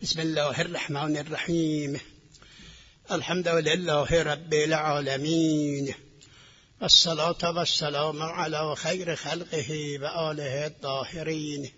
بسم الله الرحمن الرحیم. الحمد لله رب العالمین، الصلاة والسلام علی خیر خلقه و آله الطاهرین.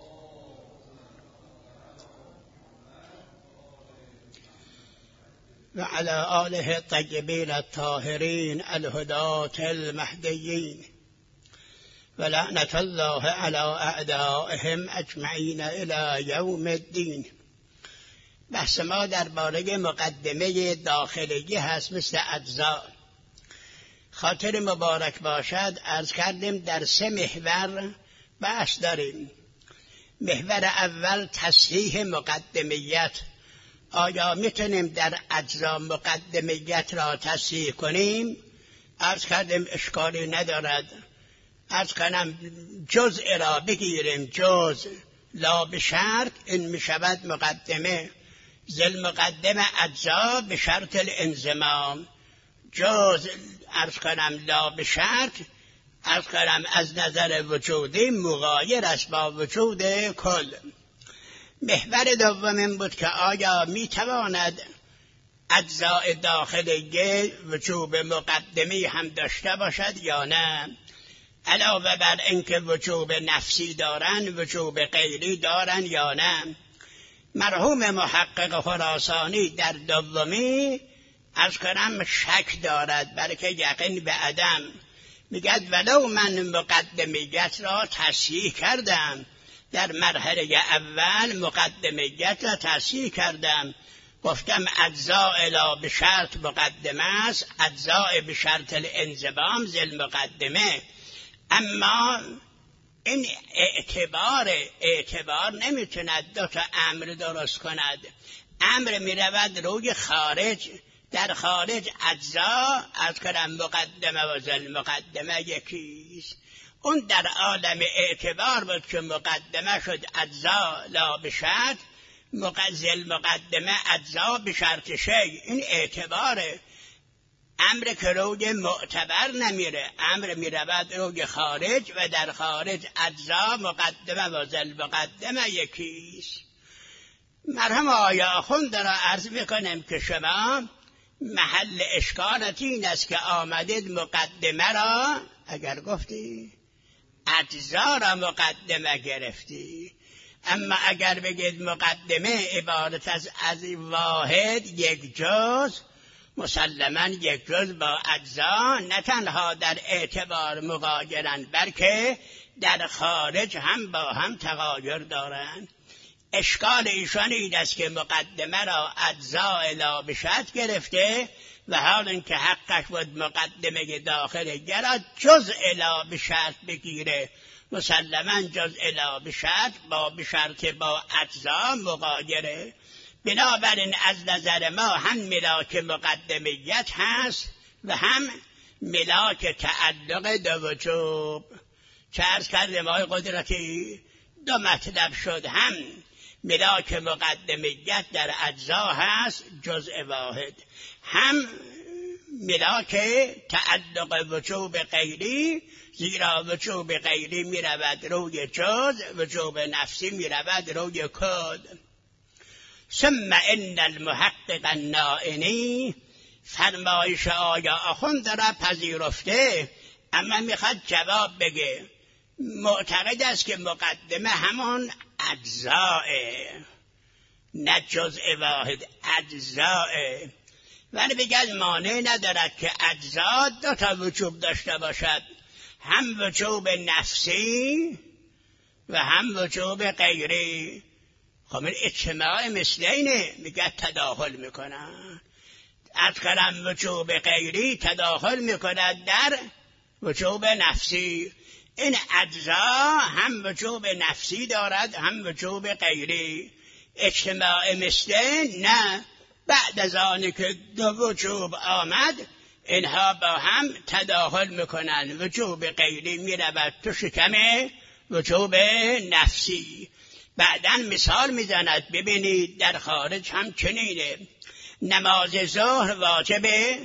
و علی آله الطیبین الطاهرین الهداة المهدیین، و لعنة الله علی اعدائهم اجمعین الی یوم الدین. بحث ما درباره مقدمه داخلی هست مثل اجزا. خاطر مبارک باشد عرض کردیم در 3 محور بحث داریم. محور اول تصحیح مقدمیت. آیا میتونیم در اجزا مقدمیت را تصحیح کنیم؟ عرض کردیم اشکالی ندارد. عرض کنم جزء را بگیریم، جزء لا بشرط این میشود مقدمه. ذل مقدمه اجزا به شرط الانضمام. جزء عرض کنم لا بشرط، عرض کنم از نظر وجودی مغایر است با وجود کل. محور دوم این بود که آیا میتواند اجزاء داخلی وجوب مقدمه هم داشته باشد یا نه؟ علاوه بر اینکه وجوب نفسی دارن وجوب غیری دارن یا نه؟ مرحوم محقق خراسانی در دومی از کنم شک دارد، بلکه یقین به عدم. میگد ولو من مقدمیت را تصحیح کردم، در مرحله اول مقدمیت را تصحیح کردم، گفتم اجزاء لا به شرط مقدمه است، اجزاء به شرط الانضمام ذل مقدمه. اما این اعتبار نمیتوند دو تا امر درست کند. امر میرود روی خارج، در خارج اجزا از کنم مقدمه و ذل مقدمه یکیست. اون در عالم اعتبار بود که مقدمه شد اجزا لا بشرط، ذل مقدمه اجزا بشرط شی. این اعتباره. امر که روی معتبر نمیره، امر میرود روی خارج و در خارج اجزا مقدمه و ذل مقدمه یکیست. مرحوم آیا آخوند را عرض میکنم که شما محل اشکالت این است که آمدید مقدمه را اگر گفتی اجزا را مقدمه گرفتی، اما اگر بگید مقدمه عبارت از واحد یک جز، مسلماً یک جز با اجزا نه تنها در اعتبار مغایرند بلکه در خارج هم با هم تغایر دارند. اشکال ایشان این است که مقدمه را اجزا لا بشرط گرفته و حال اینکه حقش بود مقدمه داخل گرد جزء لا بشرط بگیره. مسلماً جزء لا بشرط با بشرط با اجزا مغایره. بنابراین از نظر ما هم ملاک مقدمیت هست و هم ملاک تعلق دو وجوب. چه عرض کردیم آقای قدرتی؟ 2 مطلب شد. هم ملاک مقدمیت در اجزا هست جزء واحد، هم ملاک تعلق وجوب غیری، زیرا وجوب غیری می رود روی جز، وجوب نفسی می رود روی کل. ثم ان المحقق النائینی، فرمایش آیا آخوند را پذیرفته اما میخواد جواب بگه. معتقد است که مقدمه همون اجزاه، نه جزء واحد، اجزاه. ولی بگه مانع ندارد که اجزا 2 تا وجوب داشته باشد، هم وجوب نفسی و هم وجوب غیری. خب این اجتماع مثلینه، میگه تداخل میکنن. از کلم وجوب غیری تداخل میکند در وجوب نفسی. این اجزا هم وجوب نفسی دارد هم وجوب غیری. اجتماع مثلین نه، بعد از آنی که 2 وجوب آمد اینها با هم تداخل میکنن. وجوب غیری میرود تو شکم وجوب نفسی. بعداً مثال میزند، ببینید در خارج هم چنینه. نماز ظهر واجب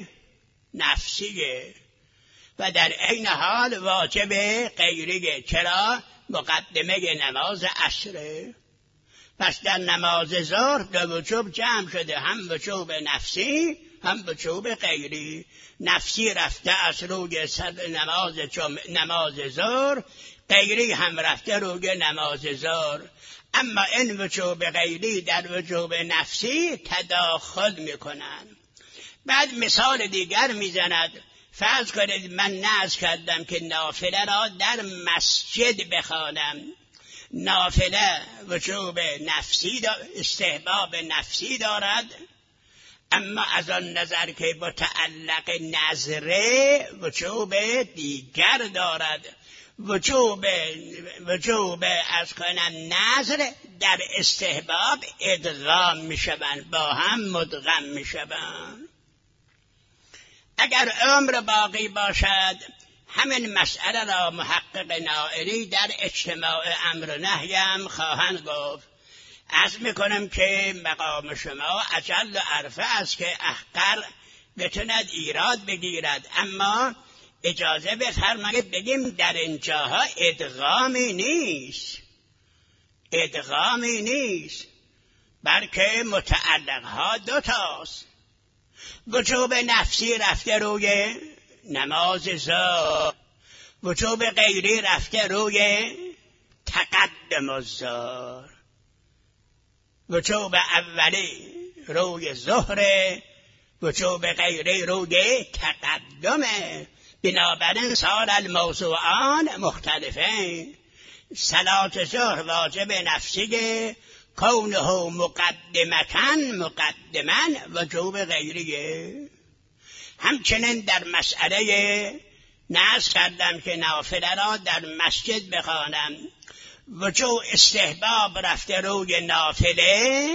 نفسیه و در عین حال واجب غیریه. چرا؟ مقدمه نماز عصره. پس در نماز ظهر دو وجوب جمع شده، هم وجوب نفسی هم وجوب غیری. نفسی رفته از روی نماز ظهر، غیری هم رفته روی نماز ظهر. اما این وجوب غیری در وجوب نفسی تداخل میکنن. بعد مثال دیگر میزند. فرض کنید من نذر کردم که نافله را در مسجد بخوانم. نافله وجوب نفسی استحباب نفسی دارد، اما از آن نظر که متعلق نذره وجوب دیگر دارد. وجوب از کنن نذر در استحباب ادغام میشوند، با هم مدغم میشوند. اگر عمر باقی باشد همین مسئله را محقق نائلی در اجتماع امر و نهی هم خواهند گفت. عرض میکنم که مقام شما اجل و عرفه است که احقر بتوند ایراد بگیرد، اما اجازه بفرمایید بگیم در اینجاها ادغامی نیست، بلکه متعلقها دوتاست. وجوب نفسی رفته روی نماز ظهر، وجوب غیری رفته روی تقدم الظهر. وجوب اولی روی ظهر، وجوب غیری روی تقدمه. بنابراین صار الموضوعان مختلفین. صلات ظهر واجب نفسیه، کونه مقدما وجوب غیریه. همچنین در مسئله نذر کردم که نافله را در مسجد بخوانم. وجوب استحباب رفته روی نافله،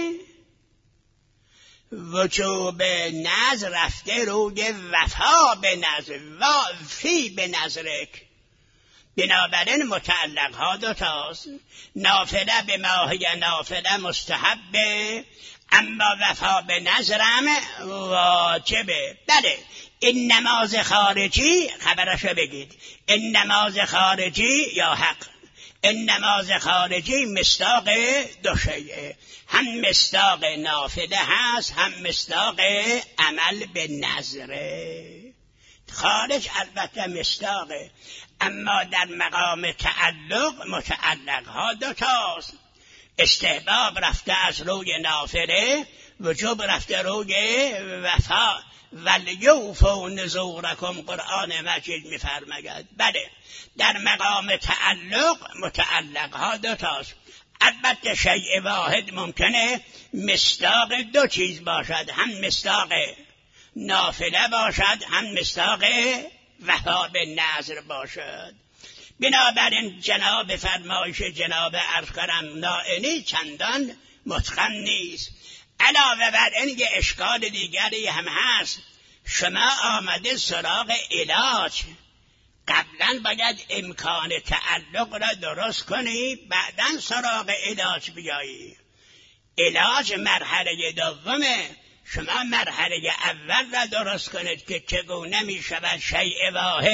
وجوب نذر رفته روی وفا به نذر، وفی به نذرک. بنابراین متعلق ها دوتاست. نافله به ماهی نافله مستحبه، اما وفا به نذرم واجبه. بله، این نماز خارجی خبرشو بگید. این نماز خارجی یا حق، این نماز خارجی مصداق دو شیء، هم مصداق نافله هست، هم مصداق عمل به نذره. خارج البته مصداقه، اما در مقام تعلق متعلق ها دوتاست. استحباب رفته از روی نافله، وجوب رفته روی وفا. ولیوفوا نذورکم، قرآن مجید می‌فرماید. بله، در مقام تعلق متعلق ها دوتاست. البته شیء واحد ممکنه مصداق دو چیز باشد، هم مصداق نافله باشد، هم مصداق وفا به نذر باشد. بنابراین جناب فرمایش جناب ارکرم نائلی چندان متقن نیست. علاوه بر این یه اشکال دیگری هم هست. شما آمده سراغ علاج، قبلا باید امکان تعلق را درست کنی، بعداً سراغ علاج بیایی. علاج مرحله دومه. شما مرحله اول را درست کنید که چگونه می شود شیء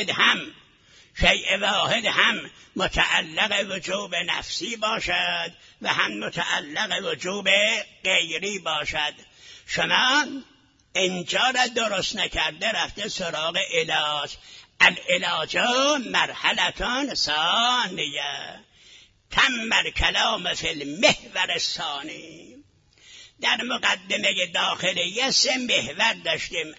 واحد هم متعلق وجوب نفسی باشد و هم متعلق وجوب غیری باشد. شما اینجا را درست نکرده رفته سراغ علاج. العلاج مرحلة ثانیه، تم الکلام فی المحور الثانی. در مقدمه داخلیه 3 محور داشتیم.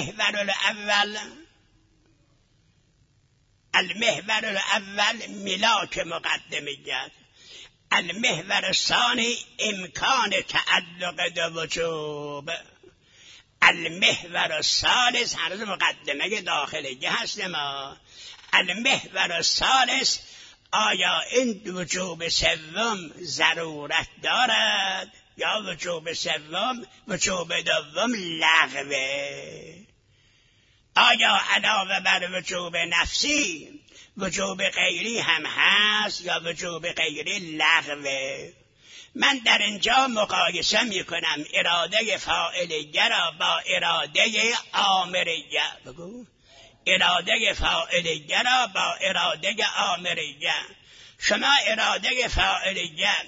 المحور الاول ملاک مقدمیت، المحور الثانی امکان تعلق دو وجوب، المحور الثالث هنوز مقدمه داخلیه هست ما. المحور الثالث، آیا این وجوب سوم ضرورت دارد یا وجوب دوم لغوه؟ آیا علاوه بر وجوب نفسی وجوب غیری هم هست یا وجوب غیری لغوه؟ من در اینجا مقایسه می کنم اراده فاعلیه را با اراده آمریه. بگو اراده فاعلیه را با اراده آمریه. شما اراده فاعلیه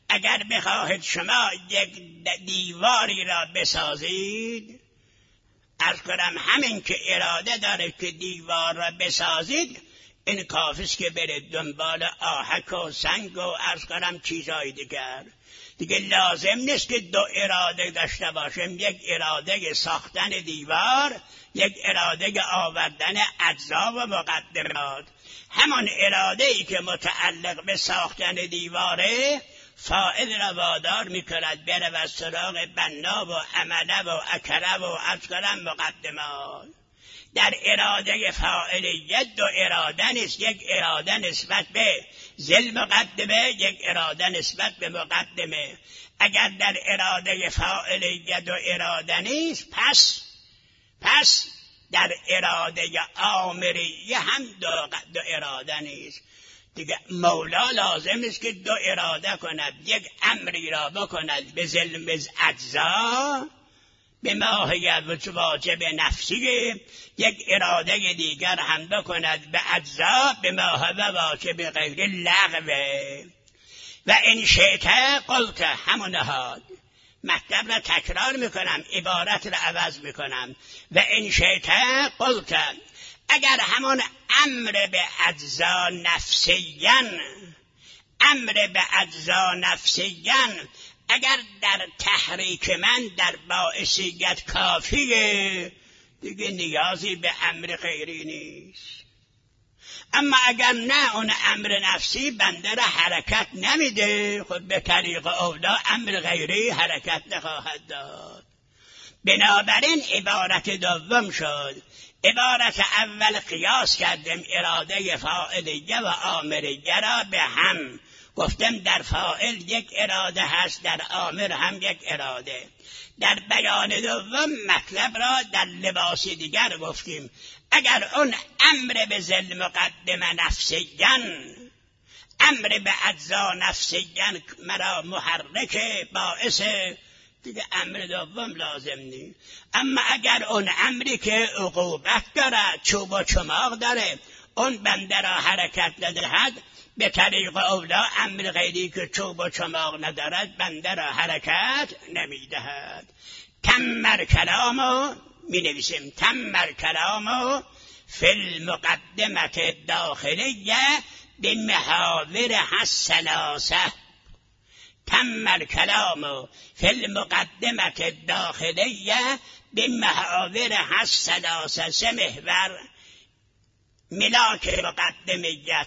اگر بخواهید شما یک دیواری را بسازید، عرض کنم همین که اراده داره که دیوار را بسازید، این کافیست که برید دنبال آهک و سنگ و عرض کنم چیزهای دیگه لازم نیست که دو اراده داشته باشیم، یک اراده ساختن دیوار، یک اراده آوردن اجزا و مقدمات. همان اراده ای که متعلق به ساختن دیواره فاعل را وادار میکند بره و سراغ بنا و عمله و اکره و عرض کنم مقدمات. در اراده فاعلیت دو اراده نیست، یک اراده نسبت به ذل مقدمه، یک اراده نسبت به مقدمه. اگر در اراده فاعلیت دو اراده نیست، پس در اراده آمریه هم دو اراده نیست. دیگه مولا لازم نیست که دو اراده کند، یک امری را بکند به ذل اجزا به ماهیت واجب نفسی، یک اراده دیگر هم بکند به اجزا به ماهیت واجب غیر لغوه. و این شیطه قلت همون نهاد، مطلب را تکرار میکنم، عبارت را عوض میکنم. و این شیطه قلت، اگر همون امر به اجزا نفسیاً اگر در تحریک من در باعثیت کافیه، دیگه نیازی به امر غیری نیست. اما اگر نه، اون امر نفسی بنده را حرکت نمیده، خود به طریق اولا امر غیری حرکت نخواهد داد. بنابراین عبارت دوم شد. عبارت اول قیاس کردیم اراده فاعلیه و آمریه را به هم، گفتم در فاعل یک اراده هست، در آمر هم یک اراده. در بیان دوم مطلب را در لباسی دیگر گفتیم. اگر اون امر به ذل مقدم نفسیاً، امر به اجزا نفسیاً مرا محرک باعث، دیگه امر دوم لازم نیست. اما اگر اون امری که عقوبت داره، چوب و چماق داره، اون بنده را حرکت ندهد، به طریق اولا امر غیری که چوب و چماق ندارد بنده را حرکت نمیدهد. تمر کلامو می نویسیم، تمر کلامو فی المقدمت داخلیه به محاور الثلاثه. تمر کلامو فی المقدمت داخلیه به محاور الثلاثه. سه محور ملاک مقدمیت: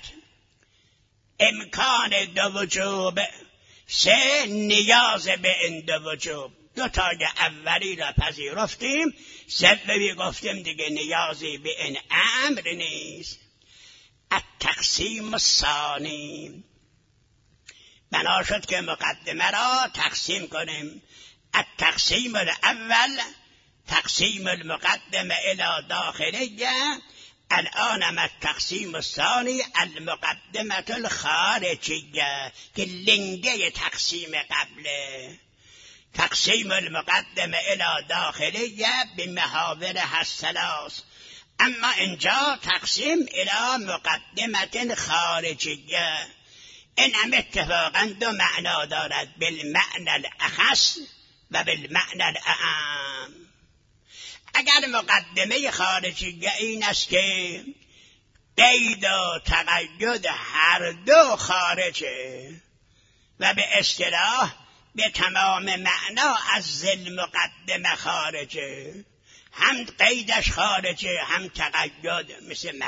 امکان دو وجوب، سه نیاز به این دو وجوب. دو تای اولی را پذیرفتیم، سومی گفتیم دیگه نیازی به این امر نیست. التقسیم الثانی، بنا شد که مقدمه را تقسیم کنیم. التقسیم الاول تقسیم المقدمه الی داخلیه، الان هم التقسیم الثانی المقدمه الخارجیه که لنگه تقسیم قبله. تقسیم المقدمه الی داخلیه به محاور الثلاث، اما اینجا تقسیم الی مقدمه خارجیه. این هم اتفاقا دو معنا دارد، بالمعنى الاخص و بالمعنى الاعم. اگر مقدمه خارجیه این است که قید و تقید هر دو خارجه و به اصطلاح به تمام معنا از ذل مقدمه خارجه، هم قیدش خارجه هم تقید. مثل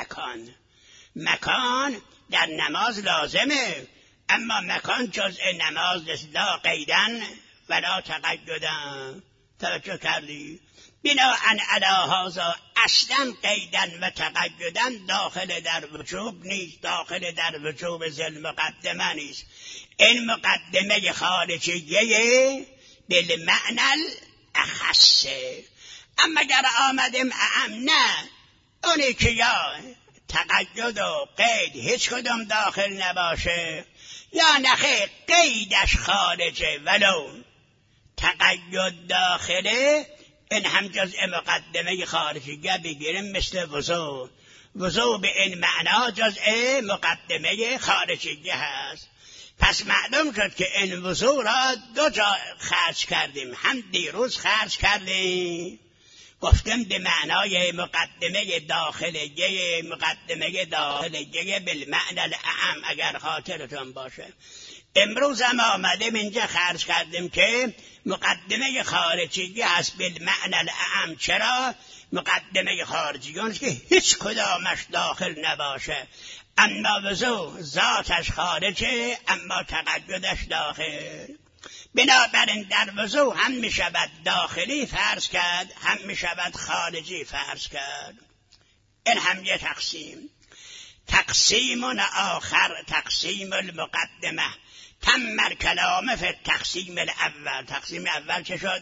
مکان در نماز لازمه، اما مکان جزء نماز لا قیدن ولا تقیدن. توجه کردی؟ بناءً علی هذا اصلا قیدن و تقیدن داخل در وجوب نیست، داخل در وجوب ذل مقدمه نیست. این مقدمه خارجیه بالمعنى الاخصه. اما اگر آمدیم اعم، نه، اونی که یا تقید و قید هیچ کدام داخل نباشه، یا نخیر قیدش خارجه ولو تقید داخله، این هم جزء مقدمه خارجیه بگیریم. مثل وضو به این معنا جزء مقدمه خارجیه هست. پس معلوم شد که این وضوع را دو جا خرج کردیم. هم دیروز خرج کردیم، گفتم به معنای مقدمه داخلیه، مقدمه داخلیه بالمعنى الاعم اگر خاطرتون باشه. امروز هم آمدیم اینجا خرج کردیم که مقدمه خارجی هست بالمعنى الاعم. چرا؟ مقدمه خارجی اون که هیچ کدامش داخل نباشه، اما وضوء ذاتش خارجه اما تقیدش داخل. بنابراین در وضوء هم می شود داخلی فرض کرد، هم می شود خارجی فرض کرد. این هم یه تقسیم. تقسیم آخر تقسیم المقدمه. تم الکلام فی التقسیم الاول. تقسیم اول چه شد؟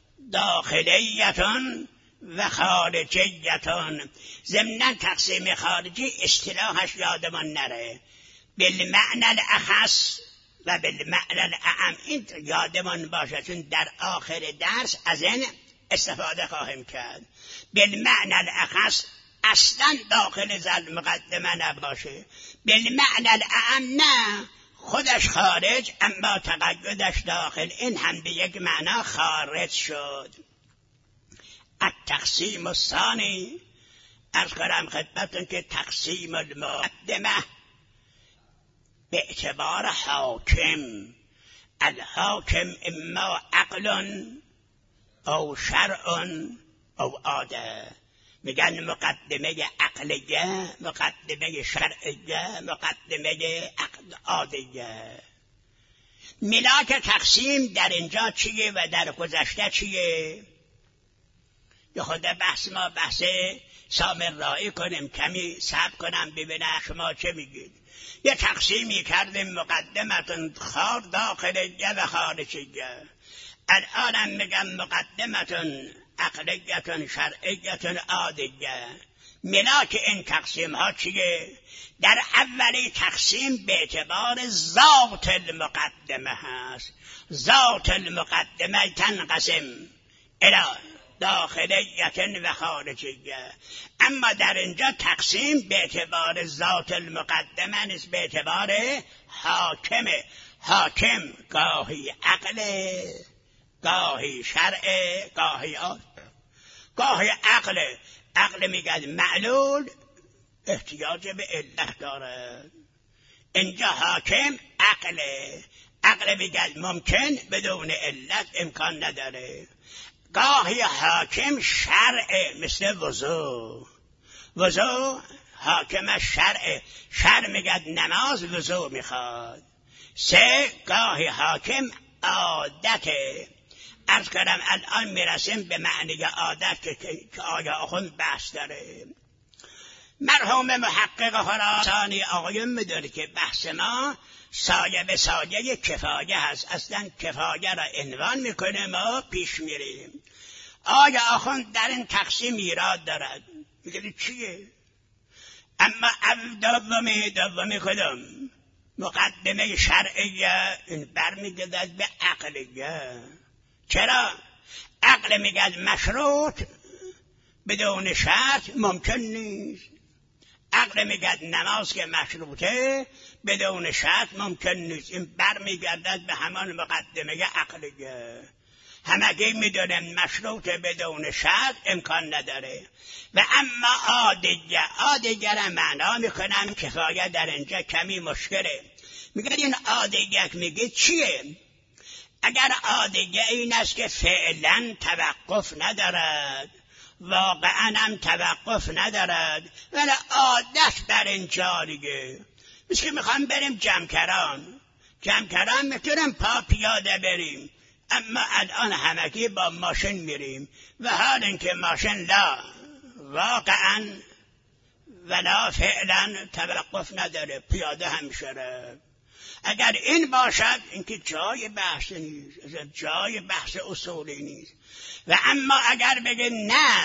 داخلیتون و خارجیتون. ضمن تقسیم خارجی اصطلاحش یادمان نره، بالمعنى الاخص و بالمعنى الاعم. این یادمان باشه چون در آخر درس از این استفاده خواهیم کرد. بالمعنى الاخص اصلا داخل زل مقدمه نباشه، بالمعنى الاعم نه، خودش خارج اما تقیدش داخل. این هم به یک معنا خارج شد. التقسیم الثانی، عرض کنم خدمتتون که تقسیم المقدمه به اعتبار حاکم. الحاکم اما عقل او شرع او عاده. میگن مقدمه عقلیه، مقدمه شرعیه، مقدمه عادیه. ملاک تقسیم در اینجا چیه و در گذشته چیه؟ یه خود بحث ما بحث سامرایی کنیم، کمی صبر کنم ببینم شما چه میگید. یه تقسیمی کردیم مقدمتون خار داخلیه و خارجیه. الانم میگم مقدمتون عقلیتون شرعیتون عادیه. ملاک این تقسیم ها چیه؟ در اولی تقسیم به اعتبار ذات المقدمه هست. ذات المقدمه تنقسم الى داخلیتن و خارجیه. اما در اینجا تقسیم به اعتبار ذات المقدمه نیست، به اعتبار حاکمه. حاکم گاهی عقل، گاهی شرع، گاهی عقل. عقل میگه معلول احتیاج به علت داره. اینجا حاکم عقله، عقل میگه ممکن بدون علت امکان نداره. گاهی حاکم شرع، مثل وضوء. وضوء حاکم شرع، شرع میگه نماز وضوء میخواد. سه گاهی حاکم عادته. عرض کردم الان میرسیم به معنی عادت که آیا آخوند بحث داره. مرحوم محقق خراسانی آقایون میدونه که بحث ما سایه به سایه کفایه هست. اصلا کفایه را عنوان میکنه، ما پیش میریم. آیا آخوند در این تقسیم ایراد دارد؟ میگه چیه؟ اما دومی کدام؟ مقدمه شرعیه. این برمیگردد به عقلیه. چرا؟ عقل میگه مشروط بدون شرط ممکن نیست. عقل میگه نماز که مشروطه بدون شرط ممکن نیست. این برمیگردد به همان مقدمه عقلیه. همگی میدونن مشروط بدون شرط امکان نداره. و اما عادیه را معنا میکنم کفایه در اینجا کمی مشکله. میگه این عادیه میگه چیه؟ اگر عادیه این است که فعلا توقف ندارد، واقعا هم توقف ندارد، ولی عادت بر این جاریه. مثل که میخوام بریم جمکران میتونم پا پیاده بریم، اما الان همگی با ماشین میریم و حال اینکه ماشین لا واقعا ولا فعلا توقف نداره، پیاده هم شده. اگر این باشد اینکه جای بحث نیست، جای بحث اصولی نیست. و اما اگر بگه نه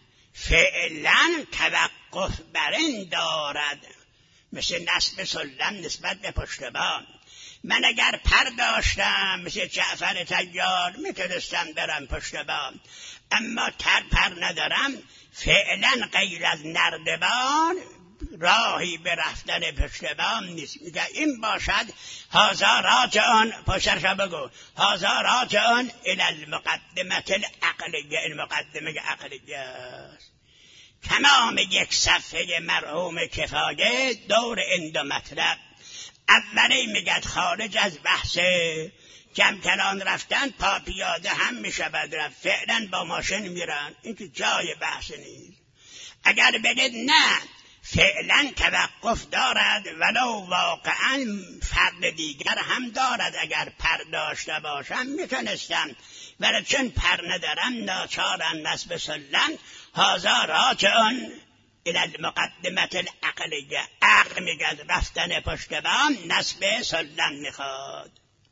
فعلا توقف بر این دارد، مثل نصب سلم نسبت به پشتبان. من اگر پر داشتم مثل جعفر طیار میتونستم برم پشتبان، اما پر ندارم، فعلا غیر از نردبان راهی به رفتن پشت بام نیست. میگه این باشد هذا راجعون، پشتش بگو هذا راجعون الی المقدمه العقلیه، این مقدمه عقلیه است. تمام یک صفحه مرحوم کفایه دور این دو مطلب. اولی میگه خارج از بحث جمکران رفتن، پا پیاده هم میشود رفت، فعلا با ماشین میرن، این که جای بحث نیست. اگر بگید نه فعلا توقف دارد ولو واقعا فرد دیگر هم دارد، اگر پر داشته باشم میتونستم، ولی چون پر ندارم ناچارم نسب سلم. هذا راجعون الی المقدمه العقلیه، عقل میگه رفتن پشت بام نسب سلم میخواد.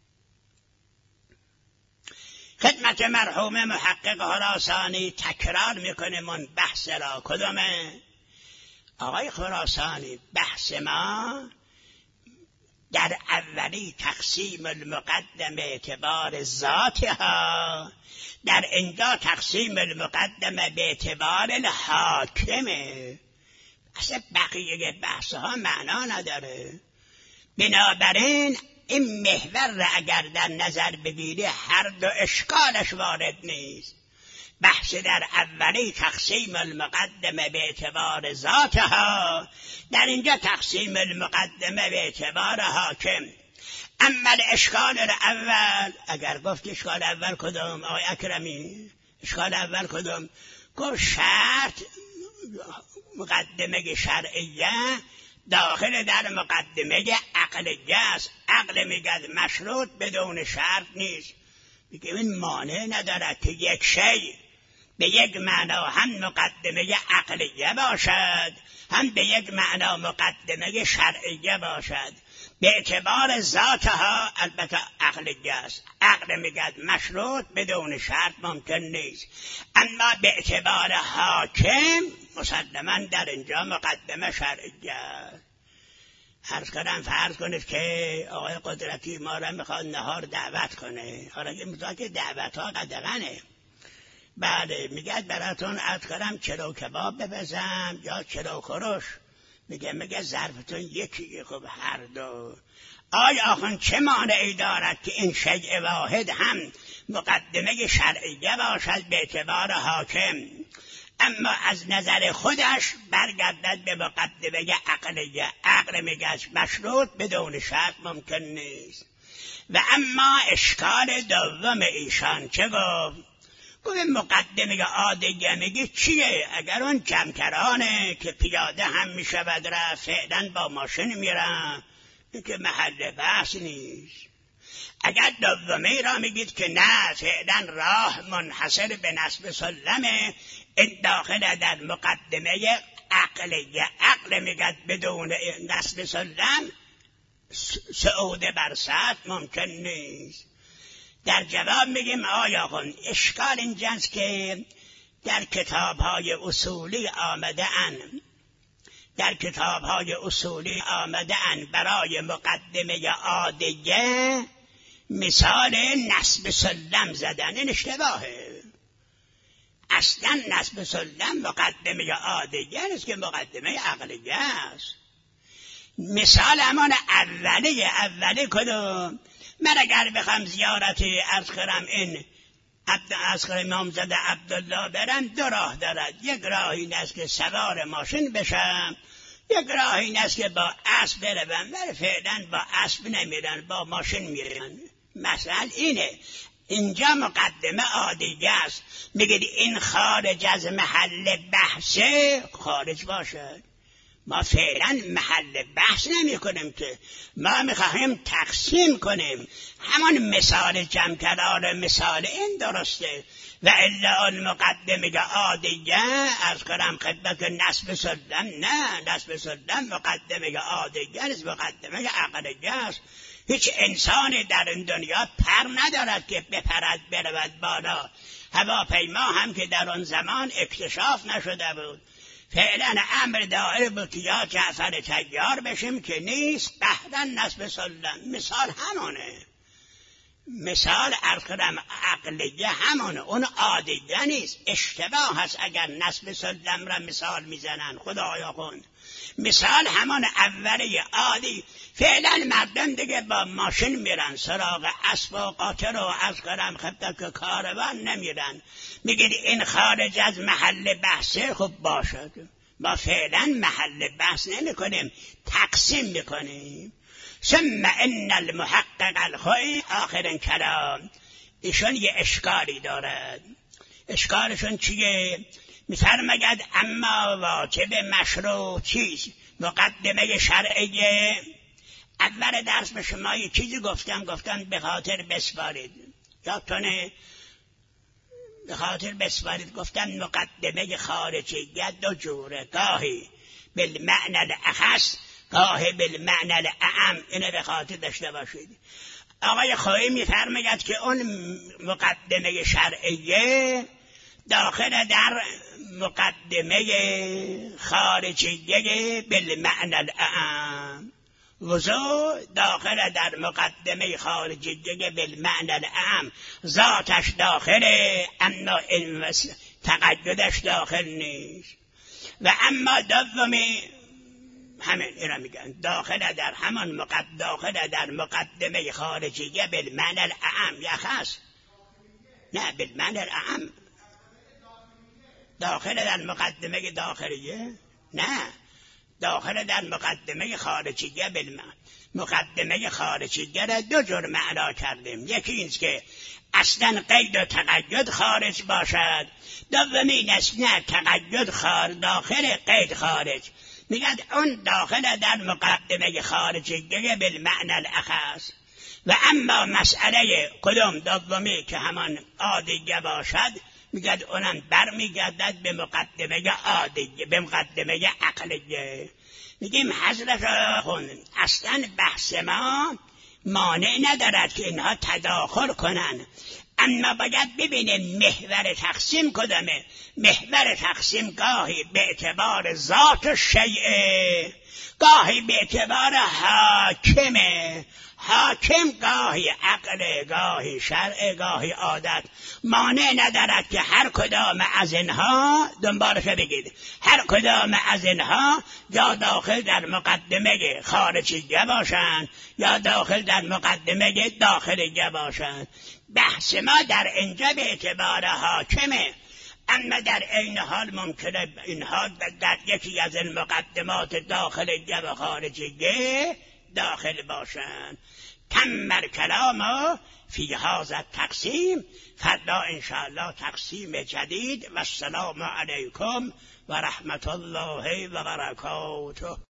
خدمت مرحوم محقق خراسانی تکرار میکنیم اون بحث را. کدومه؟ آقای خراسانی بحث ما در اولی تقسیم المقدمه اعتبار ذاتها، در اینجا تقسیم المقدمه به اعتبار الحاکمه. اصلا بقیه بحث ها معنا نداره. بنابراین این محور را اگر در نظر بگیری هر دو اشکالش وارد نیست. بحث در اولی تقسیم المقدمه به اعتبار ذاتها، در اینجا تقسیم المقدمه به اعتبار حاکم. اما اشکال اول، اگر گفت اشکال اول کدوم آقای اکرمی؟ اشکال اول کدوم؟ گفت شرط مقدمه شرعیه داخل در مقدمه عقلیه است. عقل میگه مشروط بدون شرط نیست. میگه این مانع ندارد که یک شی به یک معنا هم مقدمه عقلیه باشد، هم به یک معنا مقدمه شرعیه باشد. به اعتبار ذاتها البته عقلیه است. عقل میگه مشروط بدون شرط ممکن نیست، اما به اعتبار حاکم مسلماً در اینجا مقدمه شرعیه است. عرض کردم فرض کنید که آقای قدرتی ما را میخواد نهار دعوت کنه. حالا که میخواد که دعوت ها قدغنه. بله میگه براتون عرض کردم چلو کباب بپزم یا چلو خورش. میگه ظرفتون یکی. خب هر دو. آیا آخون چه مانعی دارد که این شیء واحد هم مقدمه شرعیه باشد به اعتبار حاکم، اما از نظر خودش برگردد به مقدمه عقلیه؟ عقل میگه مشروط بدون شرط ممکن نیست. و اما اشکال دوم ایشان چه گفت؟ گفت مقدمه عادیه میگه چیه؟ اگر اون کمکرانه که پیاده هم میشود رفت، فعلا با ماشین میرن، این که محل بحث نیست. اگر دومی را میگید که نه فعلا راه منحصر به نسب سلمه، این داخل در مقدمه عقلیه. عقل میگه بدون نسب سلم صعود بر سطح ممکن نیست. در جواب میگیم آیا کن اشکال اینجاست که در کتاب‌های اصولی آمده ان برای مقدمه عادیه مثال نسب سلم زدن. این اشتباهه. اصلا نسب سلم مقدمه عادیه نیست که مقدمه عقلیه است. مثال همان اولی کدوم؟ من اگر بخوام زیارتی عرض کنم این امامزاده عبدالله برم، دو راه دارد. یک راه این است که سوار ماشین بشم، یک راه این است که با اسب بروم. ولی فعلا با اسب نمیرن، با ماشین میرن. مثلا اینه. اینجا مقدمه عادیه است. میگید این خارج از محل بحثه، خارج باشد. ما فعلا محل بحث نمی کنیم که ما میخواهیم تقسیم کنیم. همان مثال جمع کردن مثال این درسته. و الا المقدمه عادیه از کنم خدمت نسب سلم، نه نسب سلم مقدمه عادیه نیست، مقدمه عقلیه است. هیچ انسانی در این دنیا پر ندارد که بپرد برود بالا. هواپیما هم که در آن زمان اکتشاف نشده بود. فعلا امر دائر بود که یا جعفر طیار بشیم که نیست، بهرن نسب سلم. مثال همانه. مثال عرض کنم عقلیه همونه، اون عادیه نیست، اشتباه هست اگر نسب سلم را مثال میزنن. خدایا کن مثال همان اولیه عادی. فعلا مردم دیگه با ماشین میرن سراغ اسب و قاطر و از کنم خبتا که کاروان نمیرن. میگید این خارج از محل بحثه، خب باشد، ما فعلا محل بحث نمی کنیم، تقسیم میکنیم. ثم ان المحقق الخوی آخرین کلام. ایشون یه اشکالی دارد. اشکالشون چیه؟ میفرماید اما واجب مشروع چیز مقدمه شرعیه. اول درس به شما یه چیزی گفتم به خاطر بسپارید، یادتونه؟ به خاطر بسپارید گفتم مقدمه خارجیت دو جوره، گاهی بالمعنى الاخص گاهی بالمعنى الاعم. اینو به خاطر داشته باشید. آقای خویی میفرماید که اون مقدمه شرعیه داخل در مقدمه خارجیه بالمعنى الاعم، وضوء داخل در مقدمه خارجیه بالمعنى الاعم، ذاتش داخله اما تقیدش داخل نیست. و اما دومی همین اینا میگن داخل در همان داخل در مقدمه خارجیه بالمعنى الاعم یا خاص، نه بالمعنى الاعم، داخل در مقدمه داخلیه، نه داخل در مقدمه خارجیه. مقدمه خارجیه را دو جور معنا کردیم، یکی اینست که اصلا قید و تقید خارج باشد، دومی این است نه تقید داخل قید خارج. میگن اون داخل در مقدمه خارجیه بالمعنى الاخص. و اما مسئله کدوم دومی که همان عادیه باشد، میگن اونم برمیگردد به مقدمه عادیه، به مقدمه عقلیه. میگیم حضرت خون اصلا بحث ما مانع ندارد که اینها تداخل کنن، اما باید ببینیم محور تقسیم کدامه. محور تقسیم گاهی به اعتبار ذات شیء، گاهی به اعتبار حاکمه. حاکم گاهی عقل، گاهی شرع، گاهی عادت. مانع ندارد که هر کدام از اینها دنبالش بگید، هر کدام از اینها یا داخل در مقدمه خارجیه باشند یا داخل در مقدمه داخلیه باشند. بحث ما در اینجا به اعتبار حاکمه، اما در این حال ممکنه اینها در یکی از این مقدمات داخلیه و خارجیه داخل باشند. تم کلام فی هذا التقسیم. فردا انشاءالله تقسیم جدید. و السلام علیکم و رحمت الله و برکاته.